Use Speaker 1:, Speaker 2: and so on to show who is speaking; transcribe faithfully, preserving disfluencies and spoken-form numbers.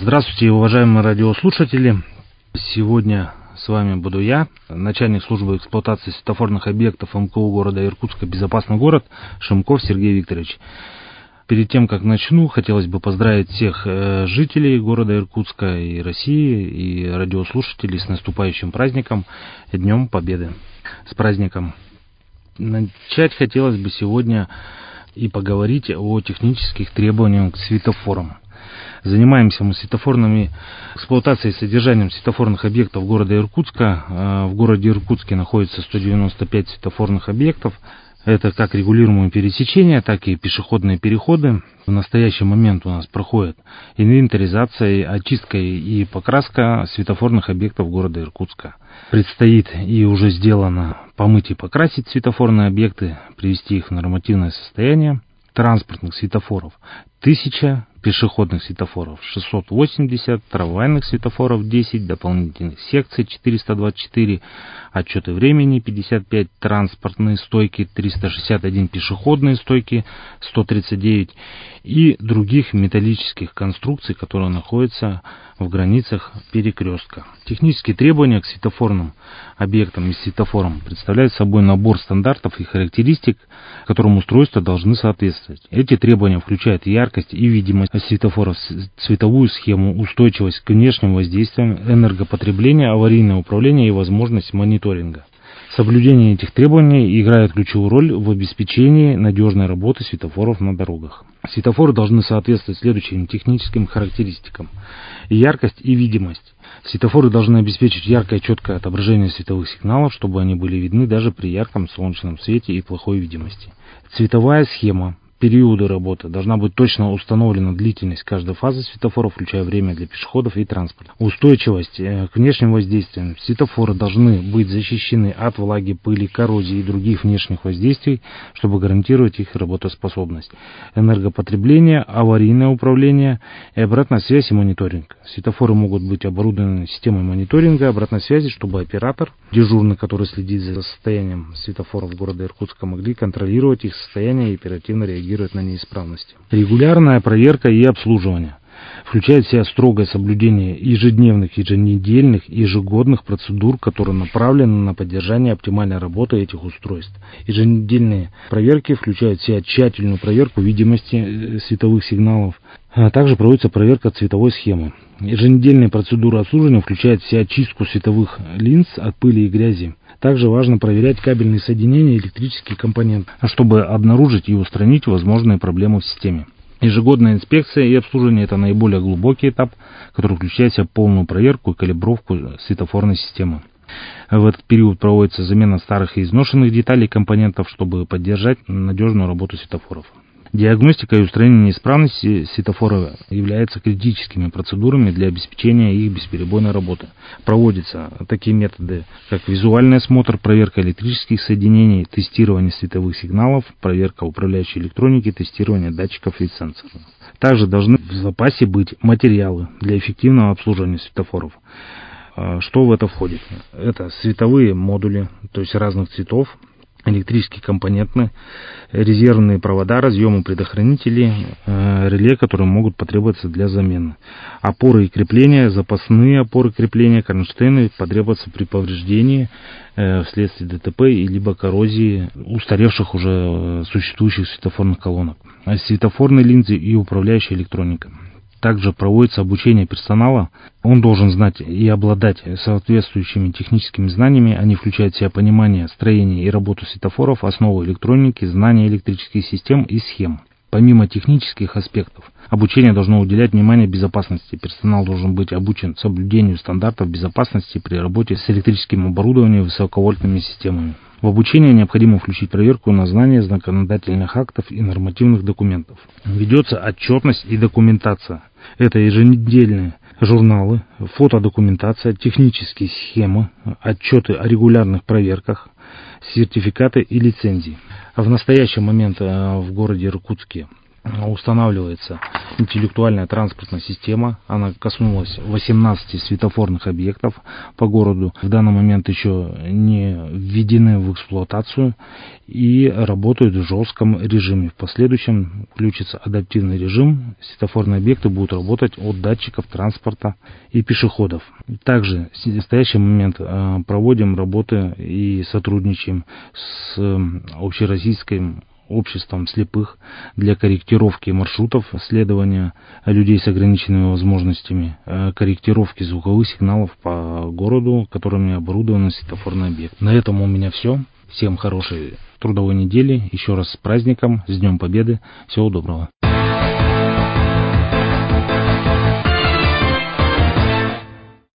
Speaker 1: Здравствуйте, уважаемые радиослушатели. Сегодня с вами буду я, начальник службы эксплуатации светофорных объектов эм ка у города Иркутска «Безопасный город» Шимков Сергей Викторович. Перед тем, как начну, хотелось бы поздравить всех жителей города Иркутска и России, и радиослушателей с наступающим праздником, Днем Победы. С праздником. Начать хотелось бы сегодня и поговорить о технических требованиях к светофорам. Занимаемся мы светофорными эксплуатацией и содержанием светофорных объектов города Иркутска. В городе Иркутске находится сто девяносто пять светофорных объектов. Это как регулируемые пересечения, так и пешеходные переходы. В настоящий момент у нас проходит инвентаризация, очистка и покраска светофорных объектов города Иркутска. Предстоит и уже сделано помыть и покрасить светофорные объекты, привести их в нормативное состояние. Транспортных светофоров тысяча, пешеходных светофоров шестьсот восемьдесят, трамвайных светофоров десять, дополнительных секций четыреста двадцать четыре, отчеты времени пятьдесят пять, транспортные стойки триста шестьдесят один, пешеходные стойки сто тридцать девять и других металлических конструкций, которые находятся в границах перекрестка. Технические требования к светофорным объектам и светофорам представляют собой набор стандартов и характеристик, которым устройства должны соответствовать. Эти требования включают яркость и видимость светофоров, цветовую схему, устойчивость к внешним воздействиям, энергопотребление, аварийное управление и возможность мониторинга. Соблюдение этих требований играет ключевую роль в обеспечении надежной работы светофоров на дорогах. Светофоры должны соответствовать следующим техническим характеристикам: яркость и видимость. Светофоры должны обеспечить яркое и четкое отображение световых сигналов, чтобы они были видны даже при ярком солнечном свете и плохой видимости. Цветовая схема. Периоды работы. Должна быть точно установлена длительность каждой фазы светофора, включая время для пешеходов и транспорта. Устойчивость к внешним воздействиям. Светофоры должны быть защищены от влаги, пыли, коррозии и других внешних воздействий, чтобы гарантировать их работоспособность. Энергопотребление, аварийное управление и обратная связь и мониторинг. Светофоры могут быть оборудованы системой мониторинга и обратной связи, чтобы оператор, дежурный, который следит за состоянием светофоров города Иркутска, могли контролировать их состояние и оперативно реагировать на неисправности. Регулярная проверка и обслуживание включает в себя строгое соблюдение ежедневных, еженедельных и ежегодных процедур, которые направлены на поддержание оптимальной работы этих устройств. Еженедельные проверки включают в себя тщательную проверку видимости световых сигналов, а также проводится проверка цветовой схемы. Еженедельные процедуры обслуживания включают в себя очистку световых линз от пыли и грязи. Также важно проверять кабельные соединения и электрические компоненты, чтобы обнаружить и устранить возможные проблемы в системе. Ежегодная инспекция и обслуживание – это наиболее глубокий этап, который включает в себя полную проверку и калибровку светофорной системы. В этот период проводится замена старых и изношенных деталей и компонентов, чтобы поддержать надежную работу светофоров. Диагностика и устранение неисправности светофора являются критическими процедурами для обеспечения их бесперебойной работы. Проводятся такие методы, как визуальный осмотр, проверка электрических соединений, тестирование световых сигналов, проверка управляющей электроники, тестирование датчиков и сенсоров. Также должны в запасе быть материалы для эффективного обслуживания светофоров. Что в это входит? Это световые модули, то есть разных цветов, электрические компоненты, резервные провода, разъемы предохранителей, э, реле, которые могут потребоваться для замены. Опоры и крепления, запасные опоры крепления, кронштейны потребуются при повреждении э, вследствие ДТП и либо коррозии устаревших уже э, существующих светофорных колонок. Светофорные линзы и управляющая электроника. Также проводится обучение персонала. Он должен знать и обладать соответствующими техническими знаниями. Они включают в себя понимание строения и работу светофоров, основы электроники, знания электрических систем и схем. Помимо технических аспектов, обучение должно уделять внимание безопасности. Персонал должен быть обучен соблюдению стандартов безопасности при работе с электрическим оборудованием и высоковольтными системами. В обучение необходимо включить проверку на знание законодательных актов и нормативных документов. Ведется отчетность и документация. Это еженедельные журналы, фотодокументация, технические схемы, отчеты о регулярных проверках, сертификаты и лицензии. В настоящий момент в городе Иркутске устанавливается интеллектуальная транспортная система. Она коснулась восемнадцати светофорных объектов по городу. В данный момент еще не введены в эксплуатацию и работают в жестком режиме. В последующем включится адаптивный режим. Светофорные объекты будут работать от датчиков транспорта и пешеходов. Также в настоящий момент проводим работы и сотрудничаем с общероссийским обществом слепых для корректировки маршрутов следования людей с ограниченными возможностями, корректировки звуковых сигналов по городу, которыми оборудован светофорный объект. На этом у меня все. Всем хорошей трудовой недели. Еще раз с праздником, с Днем Победы. Всего доброго.